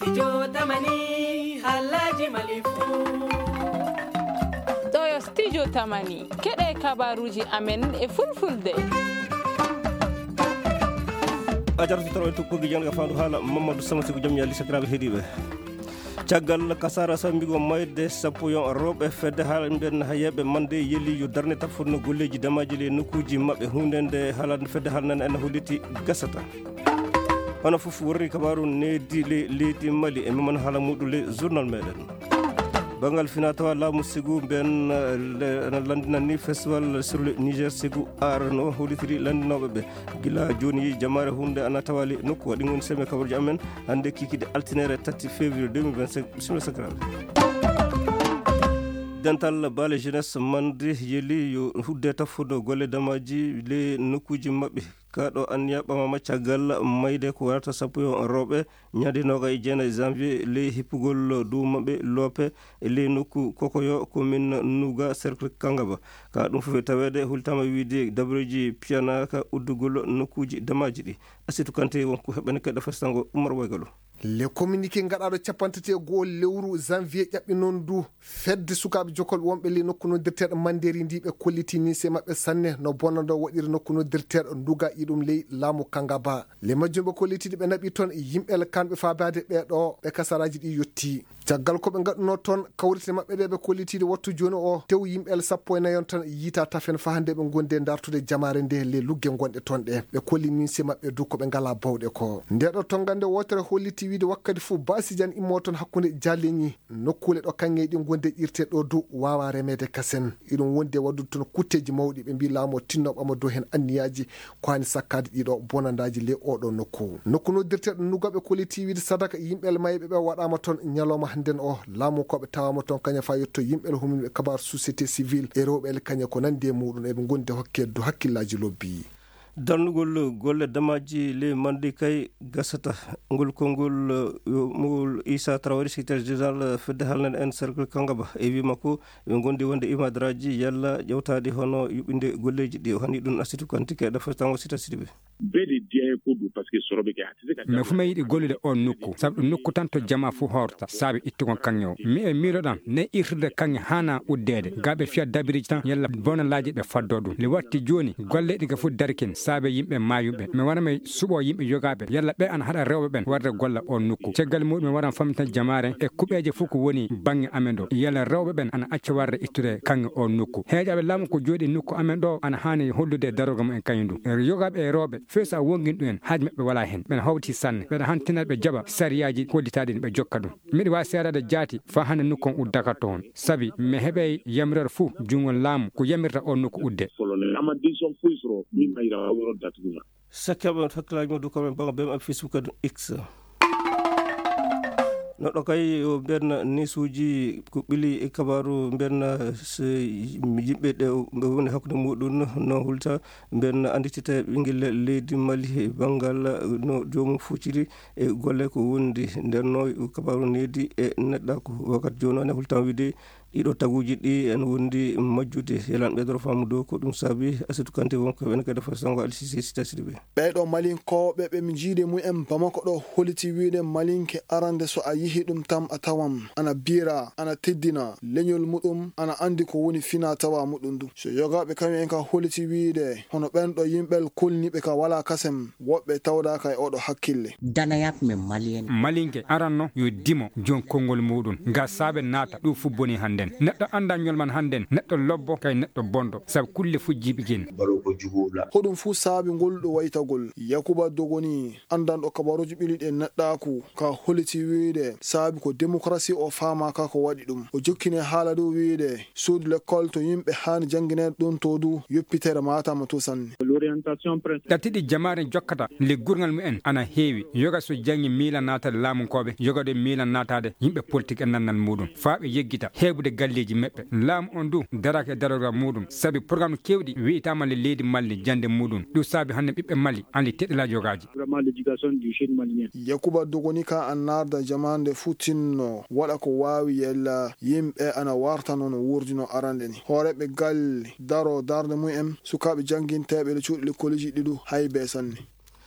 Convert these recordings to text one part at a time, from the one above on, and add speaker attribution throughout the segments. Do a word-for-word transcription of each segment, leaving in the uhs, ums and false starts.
Speaker 1: Studio Tamani Halaji Malifu.
Speaker 2: Toyo Studio Tamani kede kabaruji amen e fulfulde.
Speaker 3: Ajartu taro to ko gijan ga fandu hala Mamadou Samasigo jam yali sakrabe hedibe. Caggal kasara sambigo mayde sappo yon robe fedde hal ben hayebe mande yeli yu darne tafurno golleji damaji le nukuji mabbe hundende halande fedde hal nan en holiti gasata. Wana fufu worri kabaru nedi le ledi mali e man hala mudule journal meden. Bangal finatawa la musigu ben landina ni festival sur le Niger Segu arno holitri landinobe be gila joni jamare hunde anatawali nokku wadi ngon seme kabarji amen ande kikide altinere thirty février deux mille vingt-cinq bismillah sakral dental bale jeunesse mande yeli yo hudde tafudo golle damaji le nokkuji mabbe kado an yaba maccagal mayde ko warata sappo yo robe nyade noga e jena janvier le hipugol du mabbe lope le nokku kokoyo commune nuga cercle kangaba ka dum fu tawede hultama wiide dabreji piana ka uddugol nokkuji damaji di asitu kante won ko hebene kada fastango umar waygalo
Speaker 4: le communiqué ngadaado capantete go lewru janvier ƴabbi non du fedde sukabe jokol wonbe le nokku no dirtedo manderi ndibe kolliti ni se mabbe sanne no bonando wadiri nokku no dirtedo nduga idum ley lamu kangaba le majjumbe kolliti be nabi ton yimbel kanbe faabade be do be kasaraji di yotti tagal ko be gadno ton kawrite mabbe de be kolliti wattu joni o tew yimbel sappo e nayon ton yita tafen fa hande be gonde dartude jamaare nde le lugge gonde ton de be kollini se mabbe du ko be ngala bawde ko ndedo tongande wotere holliti wiide wakkati fu basijan immoton hakkunde jalleni nokkule do kange di gonde irte do du wawa remede kasen idum wonde waddu ton kutteji mawdi be bi laamo tinno bamo do hen anniyaji kwani sakkade dido bonandaji le odo nokku nokku no dirte do nugabe kolliti wiide sadaka yimbel maybe be wadama ton nyaloma handen o laamo ko be tawama ton kanya fa yotto yimbel humbe kabar société civile e rewbel kanya ko nande mudun e be gonde hokke do hakkillaji lobbi darnugol golle damaji le mandi kay gasata ngol kongol mul Isa Traoré secrétaire général fedde halnen en cercle kangaba e wi mako be gondi wonde imadraji yalla jawtade hono yubinde golleji di hani dun asitu kantike da fastango sita sidibe
Speaker 5: bedi die kudu parce que sorobe ke hatise
Speaker 6: me fuma yidi gollude on nokku sabu nokku tanto jama fu horta sabi ittugon kanyo mi e miro dan ne irde kanyo hana uddede gabe fiya dabiriji tan yalla bona laaji be faddodu li watti joni golle diga fu darkin sabe yimbe mayube me wana me subo yimbe yogabe yalla be an hada rewbe ben warde golla on nokku ceggal mudum me waran famta jamaare e kubeje fuku woni bangi amendo yalla rewbe ben an acca warde ittude kanyo on nokku heejabe lamu ko jodi nokku amendo an hani hollude darogam en kanydu yogabe e rewbe fesa wongin duen haaj mabbe wala hen ben hawti sanne be hantinal be jaba sariyaji kollitaade be jokkadu midi wa seedade jaati fa hande nukkon uddaka ton sabi me hebe yamrer fu jungol lam ko yamirta on nokku udde
Speaker 5: ama dison fuisro mi mayra woro datuna
Speaker 3: sakaba hakkilaaji mo du ko ben bam ak Facebook ak X no do kay o ben nisuji ko bili e kabaru ben yimbe de woni hakkude mudun no hulta ben anditite bingel leydi Mali bangal no joomu fuciri e golle ko wondi denno kabaru nedi e nedda ko wakat jono ne hulta wide ido taguji di en wondi majjude yelan be do famu do ko dum sabi asitu kante wonko ben ka defa sango alsisi sita sidibe
Speaker 7: be do malin ko be be mjide mu em bamako do holiti wiide malinke arande so a yihi dum tam atawam ana bira ana teddina lenyol mudum ana andi ko woni fina tawa mudum du so yogabe kam en ka holiti wiide hono ben do yimbel kulni be ka wala kasem wobbe tawda kay odo hakkille
Speaker 8: dana yap me malien
Speaker 6: malinke aranno yo dimo jon kongol mudun ga sabe nata du fu boni hande neddo anda nyol man handen neddo lobbo kay neddo bondo sab kulle fu jibigin
Speaker 5: baro ko jugula
Speaker 7: hodum fu saabi ngoldo waytagol yakuba dogoni andan do kabaroju bilide neddaku ka holiti wiide saabi ko démocratie o fama ka ko wadi dum o jokkine hala do wiide sud l'école to yimbe han jangine don to du yoppitere mata mo to sanne
Speaker 5: l'orientation
Speaker 6: datidi jamaare jokkata le gurngal mu en ana heewi yoga so jangi mila nata lamun kobe yoga de mila natade yimbe politique en nannan mudum faabe yeggita hebude galleji mebbe lam on du darake darora mudum sabi programme kewdi wiitama le leydi Mali jande mudum du sabi hande bibbe Mali andi tedela jogaji
Speaker 5: vraiment l'éducation du jeune malien
Speaker 7: yakuba dogoni ka annarda jamande futinno wala ko wawi yella yimbe ana warta non wurdino arandeni horebe gal daro darde mu em sukabe jangintebe le cuudi le college didu haybe sanne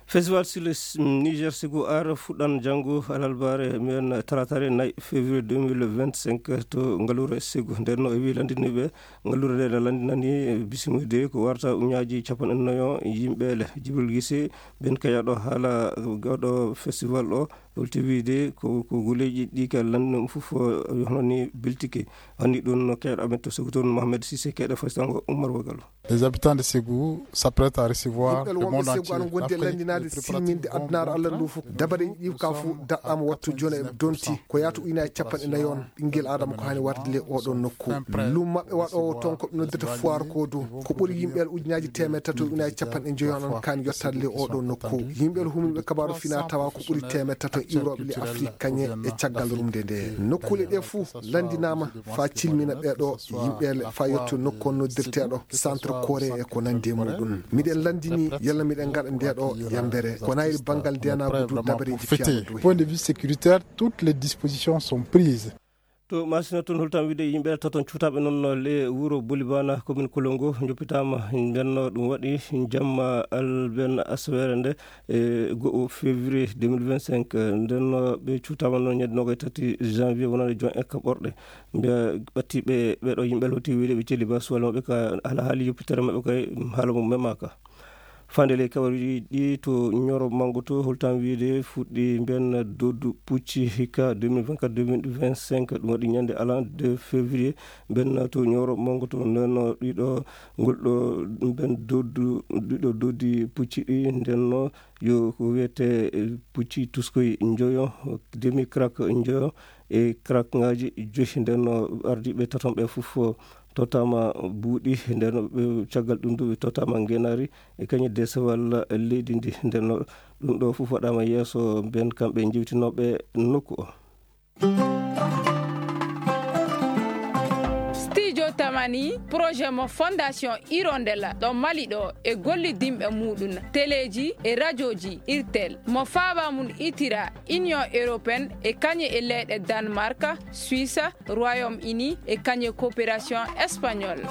Speaker 3: festival sile Niger sigu ar fuɗɗan janngo alalbare men talatare nayi février deux mille vingt-cinq to ngalure sigu nden no e wi landiniɓe ngalure nde no landinani bisimude ko warta uñaji capan en noyon yimɓele Djibril Guissé ben kayaɗo haala gawɗo festival o holti wiide ko ko guleji ɗi ka landino fof hono ni biltike wandi ɗum no kayɗo amen to Ségou toon Mohamed Cissé kayɗo festival Oumar Wagallo.
Speaker 8: Les habitants de Ségou s'apprêtent à recevoir le monde entier.
Speaker 4: Landinade siminde adnaro Allah ndu fof dabare ɗi ka fu daɗɗama wattu joni e donti ko yaatu ujunaji capanɗe nayi on ɓinguel adama ko hani warde le oɗon nokku lum mabɓe waɗowo toon koɓe noddata foire kodu ko ɓuuri yimɓel ujunaji temedde tati ujunaji capanɗe joyi on kani yettade le oɗon nokku yimɓel humilɓe kabaru fina tawa ko ɓuuri temedde tati iwroɓe le Afrique kañe e caggal rumde nde nokkule ɗe fuu landinama fa cilmina ɓeɗo yimɓele fa yetto nokku on noddirteɗo centre coré e ko nandi e muɗum miɗen landini yalla miɗen gaɗa ndeɗo yambere ko nayi bangal dena du dabareji fiyaɗo
Speaker 8: point de vue sécuritaire toutes les dispositions sont prises.
Speaker 3: To masina toon holtan wiide yimɓe toton cuutaɓe noon le wuro Bolibana commune Kolongo joppitama benno ɗum waɗi jamma alben aswere nde e go février deux mille vingt-cinq ndenno ɓe cuutama noon ñande noga tati janvier wonande jon ekka ɓorɗe mbiya ɓattiɓe ɓeɗo yimɓe hoti wiide ɓe celi ba suwal maɓɓe ka ala haali yoppitere maɓɓe kay haala mum memaka fandele kabaruji ɗi to ñoro mango to holtan wiide fuɗɗi ben doddu pucci hikka deux mille vingt-quatre deux mille vingt-cinq ɗum waɗi ñande ala deux février ben to ñoro mango to ndenno ɗiɗo ngolɗo ben doddu ɗiɗo doddi pucci ɗi ndenno yo ko wiyete pucci tuskoy njoyo demi crack njoyo e crack ngaji joyi ndenno ardiɓe tatonɓe fof totama buuɗi nden ɓe caggal ɗum ɗo ɓe totama ngenari e kañi desewal leydi ndi nden ɗum ɗo fof waɗama yeeso ben kamɓe jewtinoɓe nokku o.
Speaker 2: Studio Tamani projet mo fondation Hirondella ɗo Mali ɗo e gollidimɓe muɗum téléji e radioji irtel mo faaba mum itira Union européenne e kañe e leyɗe Danemark, Suisse, Royaume-Uni e kañe coopération espagnole.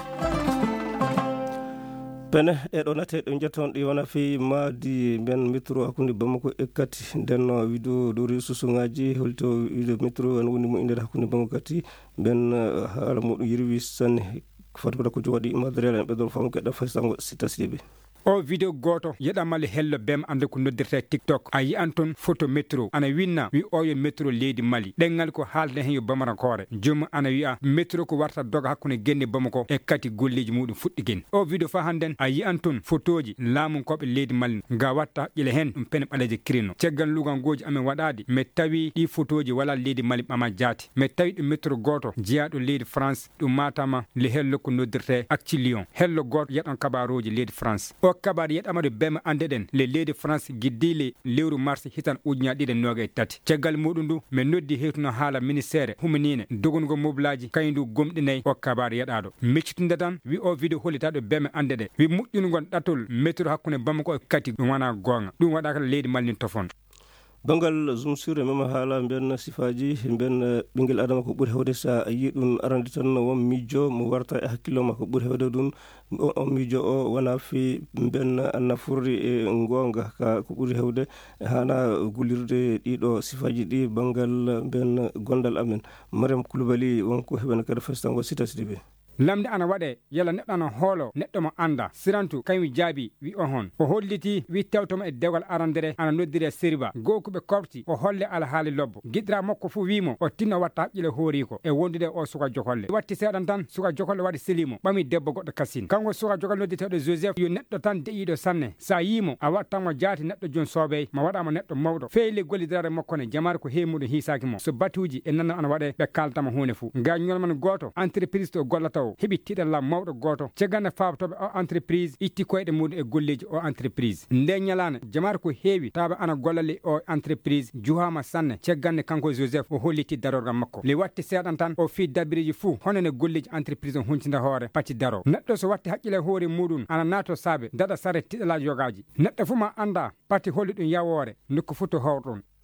Speaker 3: pene ɗeɗo nate ɗo jetton ɗi wona fi maadi ben métro hakkude Bamako e Kati ndenno wido do réseaux ngaji holto wido métro woni mo inde hakkude Bamako Kati ben haala muɗum yirwi sanne fotata ko jooɗi matériel en ɓeɗon fam keɗɗa fasango sita siɓe
Speaker 6: o video goto yeɗamale hello bem ande ko noddirte TikTok a yi'an toon photo métro ana winna wi o yo métro leydi Mali ɗengal ko haalde hen yo bamarankore jomum ana wi'a métro ko warta doga hakkude genne Bamako e Kati golleji muɗum fuɗɗi o video fa handen a yi'an toon photoji laamunkoɓe leydi Mali ga watta haqqile hen ɗum pene ɓaleje kirino caggal lugangoji amen waɗade mi tawi ɗi photoji wala leydi Mali ɓama jaati mi tawi ɗum métro goto jeeyaɗo leydi France ɗum matama le hello ko noddirte acci Lyon hello goto yeɗon kabaruji leydi France o kabar yeɗamade bema andeɗen le leydi France guiddile lewru mars hitan ujunaje ɗiɗi noga e tati caggal muɗum ndu mi noddi hewtuno haala ministére humanine dogongo mobilaji kañdu gomɗinayi o kabar yeɗaɗo meccitunde tan wi o vidéo hollitaɗo bema andeɗe wi moƴƴungon ɗatol métro hakkude Bamako e Kati ɗum wona gonga ɗum waɗaka leydi Mali tofon
Speaker 3: bangal zoom sur mema haala ben sifaji ben ɓinguel adama ko ɓuuri hewde sa yi ɗum arande tan won miijo mo warta e hakkille ma ko ɓuuri hewde ɗum on miijo o wona fi ben nafurri e gonga ka ko ɓuuri hewde hana gullirde ɗiɗo sifaji ɗi bangal ben gondal amen Mariam Koulibaly wonko heɓene kadi festango sita sidiɓe
Speaker 6: lamde ana waɗe yalla neɗɗo ana hoolo neɗɗo mo anda sirantu kañum jaabi wi o hon o holliti wi tewtoma e dewgal arandere ana noddire sériba goo koɓe korti o holle alhaali lobbo guiɗira makko fof wimo o tinno watta haqqile hooriko e wondude o suka jokolle watti seeɗan tan suka jokolle waɗi selimo ɓami debbo goɗɗo kasine kanko suka jokolle nodditeɗo Joseph yo neɗɗo tan deƴiɗo sanne sa yimo a wattanmo jaati neɗɗo joni soobey ma waɗama neɗɗo mawɗo feyle gollidirade makko ne jamare ko heemuɗo hiisaki mo so batuji e nanno ana waɗe ɓe kaldama hunde fou ga ñolman goto entreprise to gollata o heɓi tiɗalla mawɗo goto cagande fabtoɓe o entreprise itti koyɗe muɗum e golleji o entreprise nde ñalane jamare ko heewi tawa ana gollale o entreprise juhama sanne cagande kanko Joseph o holliti darorgal makko le watti seeɗan tan o fi dabiriji fou honone golleji entreprise o huncinda hoore pacci daro neɗɗo so watti haqqile hoore muɗum ana nato saabe daɗa sare tiɗalaji yogaji neɗɗo fuu ma anda patti holli ɗum yawore nokku fuu to hawr ɗon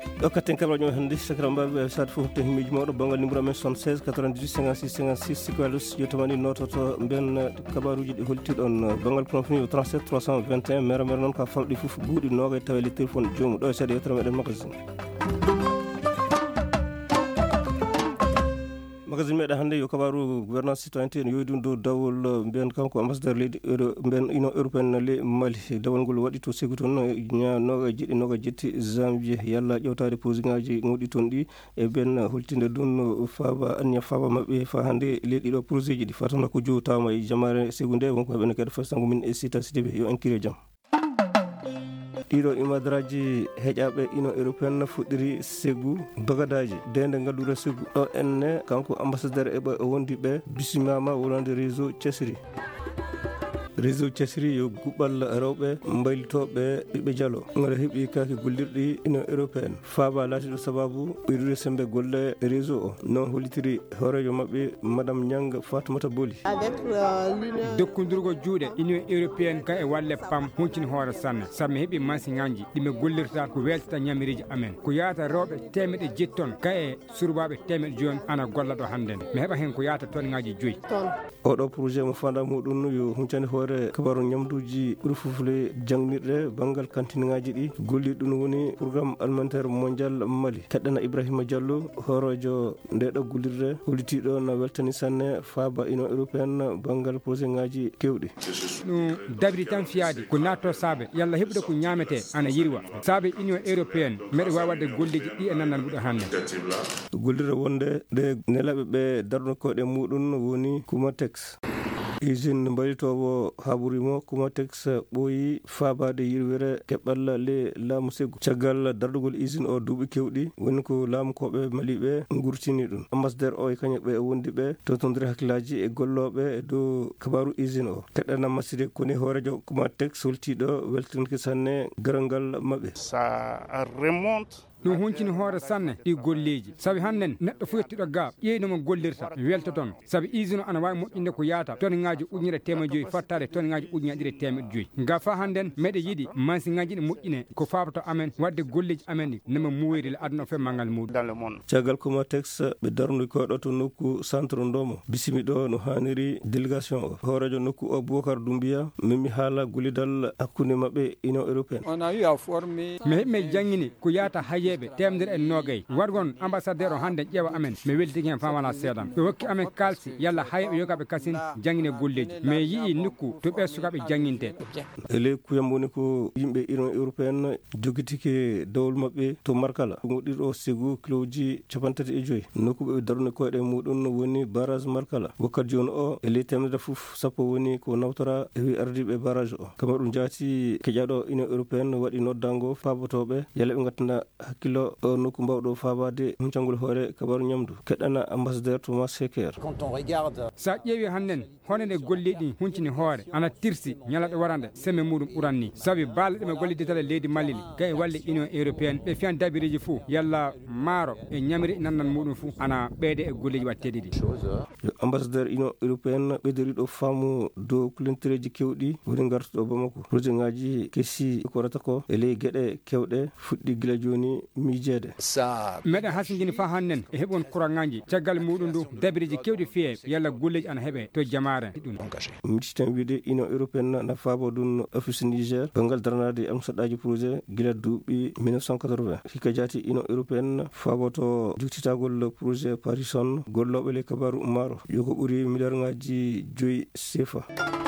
Speaker 3: o katen kabla ñoo hande sakra mbabe sat fu hubte himiji mawdo bangal numéro men soixante-seize quatre-vingt-dix cinquante-six cinquante-six sikwalus yotamani nototo ben kabaruji di holti don bangal profil trente-sept trois cent vingt et un mera mera non ka faldi fu buudi noga taweli téléphone joomu do sade yotra meden magasin magazine meɗa hannde yo kabaru gouvernance citoyenneté no yoydum dow dawol mbiyen kanko ambassadeur leydi mbiyen union européenne le Mali dawol ngol waɗi to segu toon ña noga jiɗi noga jetti janvier yalla ƴewtade posé ngaji ngoɗi toon ɗi e ben holtinde ɗum faaba anniya faaba mabɓe fa hannde leydi ɗo projet ji ɗi fatana ko jow tawma e jamare segu nde wonko heɓene kadi fasango min e sita sidiɓe yo enkire jaam ɗiɗo imadaraji heƴaɓe union européenne fuɗɗiri segu bagadaji dende ngallure segu ɗo enne kanko ambassadeur eɓe o wondi ɓe bisimama wonande réseau Thiesri réseau Thiesri yo guɓɓal rewɓe mbaylitoɓe ɓiɓɓe dialo gara heeɓi kake gollirɗi union européenne faaba laatiɗo sababu ɓeydude sembe golle réseau o non hollitiri horejo mabɓe madame Niang Fatoumata Boli
Speaker 6: dokkodurgo juuɗe union européenne ka e walle pam huncini hoore sanne samme heeɓi masiŋaji ɗiɓe gollirta ko weltata ñamiriji amen ko yaata rewɓe temeɗe jetton ka e surbaɓe temeɗe joni ana golla ɗo hannde mi heɓa hen ko yaata tonŋaji joyyi
Speaker 3: oɗo projet mo fanda muɗum yo huncani hoore kabaru ñamduji ɓuuri fufule jangnirɗe bangal kantineŋaji ɗi golli ɗum woni programme alimentaire mondial Mali keɗɗana Ibrahima Diallo horojo ndeɗo gollirde hollitiɗo no weltani sanne faaba union européenne bangal projet ngaji kewɗi
Speaker 6: ɗum dabiri tan fiyade ko natto saabe yalla heɓude ko ñamete ana yirwa saabe union européenne meɗe wawi wadde golleji ɗi e nandan ɓuɗo hannde
Speaker 3: gollirde wonde ɗe nelaɓe ɓe darnokoɗe muɗum woni Kumatex usine mbalitowo haɓurimo Kumatex ɓooyi faabade yirwere keɓɓal le laamu segu caggal dardugol usine o duuɓi kewɗi woni ko laamu koɓe maliɓe gurtini ɗum ambassadeur o e kañum ɓe e wondi ɓe totodiri hakkillaji e golloɓe e dow kabaru usine o keɗɗana maside koni hoorejo Kumatex holtiɗo weltinki sanne garal ngal mabɓe
Speaker 9: ça remonte
Speaker 6: ɗum huncini hoore sanne ɗi golleji saabi hannden neɗɗo fo yettiɗo ga ƴeynomo gollirta welta toon saabi usine o ana wawi moƴƴinde ko yaata tonne ngaji ujunere temedde joyyi fattade tonne ngaji ujunere ɗiɗi temedde joyyi nga fa hannden meɗe yiiɗi machine ngaji ɗi moƴƴine ko fabato amen wadde golleji amen ɗi nama muwoyri le aduna fe mangal muɗum
Speaker 9: dans le monde
Speaker 3: caggal Kumatex ɓe darnude koɗo to nokku centre ndomo bisimi ɗo no hanniri délégation o hoorejo nokku o Boubacar Doumbia mimi haala gollidal hakkude mabɓe union européenne
Speaker 6: on a eu à former mi heɓmi jangguini ko yaata hayeɓe temedere en nogay wargon ambassadeur o hannde ƴeewa amen mi weltiki hen famana seeɗan ɓe hokki amen kalsi yalla hayɓe yogaɓe kasin jangguine golleji mais yii nokku to ɓe sukaɓe jangguinte
Speaker 3: ele kuyam woni ko yimɓe union européenne jogitiki dawol mabɓe to Markala goɗɗiɗo segu kiloji capantati e joyyi nokkuɓe darune koyɗe muɗum woni barrage Markala wakkati joni o e ley temedere foof sappo woni ko nawtora e wi ardiɓe barrage o kama ɗum jaati keƴaɗo union européenne waɗi noddango fabotoɓe yalla ɓe gattana hakkillo o nokku mbawɗo faabade huncangol hoore kabaru ñamdu keɗɗana ambassadeur Thomas Seker
Speaker 6: sa ƴeewi hannden honede golleɗi huncini hoore ana tirsi ñalaɗe warande semme muɗum ɓuranni saabi balle ɗe ɓe gollidetale leydi Malili ga e walle union européenne ɓe fiyan dabiriji fou yalla maaro e ñamiri nandan muɗum fou ana ɓeyde e golleji watteɗi ɗi
Speaker 3: yo ambassadeur union européenne ɓeydoriɗo faamu dow kulentereji kewɗi woni gartuɗo Bamako projet ngaji kessi ko rata ko e ley gueɗe kewɗe fuɗɗi gila joni miijeede
Speaker 6: meɗen hasidini fa hannden e heɓon courant ngaji caggal muɗum ndu dabiriji kewɗi fiye yalla golleji ana heeɓe to jamare ɗum
Speaker 3: micciten wiide union européenne na faabo ɗum office Niger bangal darnade amsaɗaji projet gila duuɓi mille neuf cent quatre-vingt hikka jaati union européenne faaboto juktitagol projet Parison golloɓe le kabaru maaro yoko ɓuuri milliard ngaji joyyi sefa